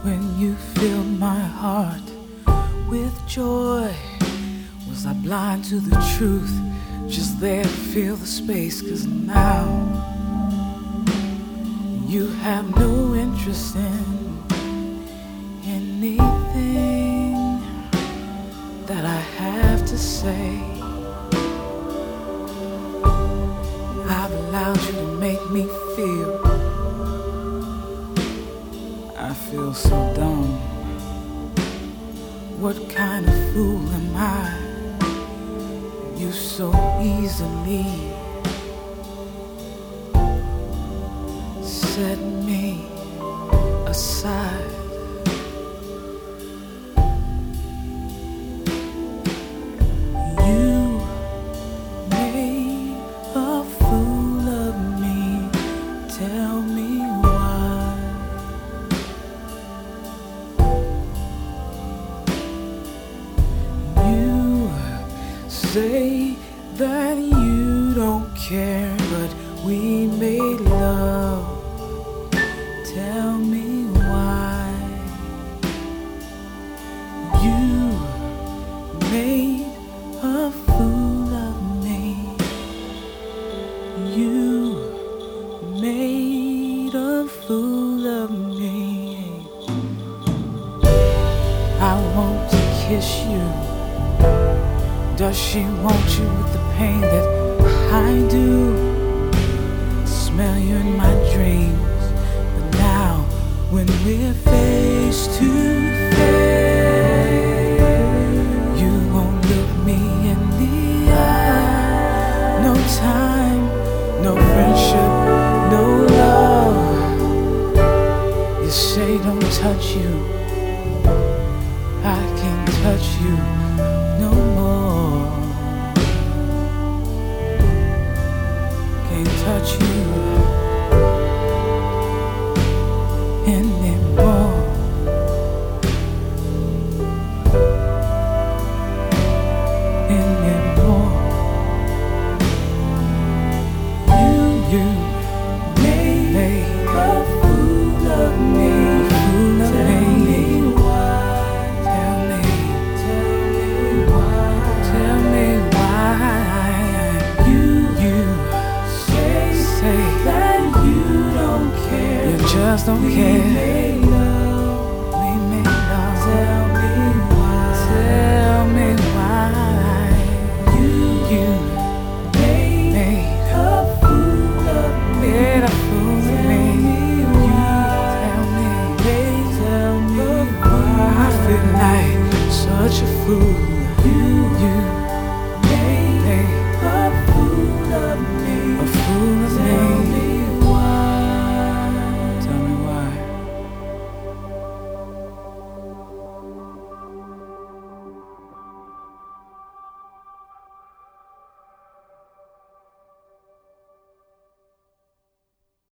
when you filled my heart with joy? Was I blind to the truth, just there to fill the space? 'Cause now you have no interest in anything that I have to say. I've allowed you to make me feel. I feel so dumb. What kind of fool am I? You so easily set me aside. You made a fool of me. Tell me why. You say that you don't care, but we made love. Tell me why. You made a fool of me. You made a fool of me. I want to kiss you. Does she want you with the pain that I do? Smell you in my dreams. But now, when we're face to face, you won't look me in the eye. No time, no friendship, no love. You say don't touch you. I can't touch you no more. Can't touch you anymore. Anymore. You made a fool of me. Fool of me. Tell me why. Tell me why. You say that you don't care. You just don't care. We made love. Tell me why. Tell me why. You made a fool of me. Made a fool of me. Tell me why. I feel like such a fool. You